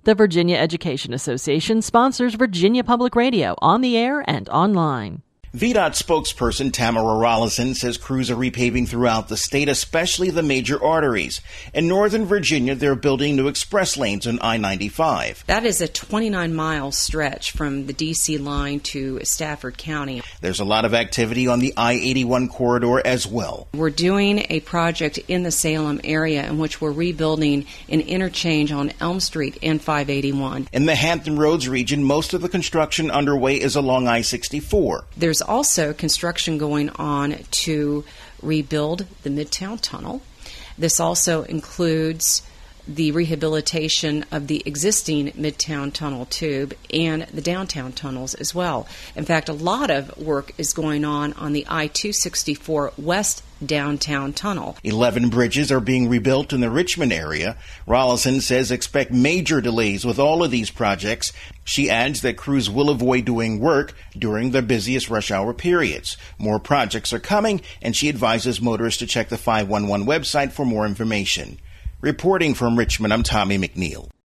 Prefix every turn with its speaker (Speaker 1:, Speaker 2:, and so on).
Speaker 1: The Virginia Education Association sponsors Virginia Public Radio on the air and online.
Speaker 2: VDOT spokesperson Tamara Rollison says crews are repaving throughout the state, especially the major arteries. In Northern Virginia, they're building new express lanes on I-95.
Speaker 3: That is a 29-mile stretch from the D.C. line to Stafford County.
Speaker 2: There's a lot of activity on the I-81 corridor as well.
Speaker 3: We're doing a project in the Salem area in which we're rebuilding an interchange on Elm Street and 581.
Speaker 2: In the Hampton Roads region, most of the construction underway is along I-64.
Speaker 3: There's also construction going on to rebuild the Midtown Tunnel. This also includes the rehabilitation of the existing Midtown Tunnel tube and the downtown tunnels as well. In fact, a lot of work is going on the I-264 West downtown tunnel.
Speaker 2: 11 bridges are being rebuilt in the Richmond area. Rollison says expect major delays with all of these projects. She adds that crews will avoid doing work during the busiest rush hour periods. More projects are coming, and she advises motorists to check the 511 website for more information. Reporting from Richmond, I'm Tommy McNeil.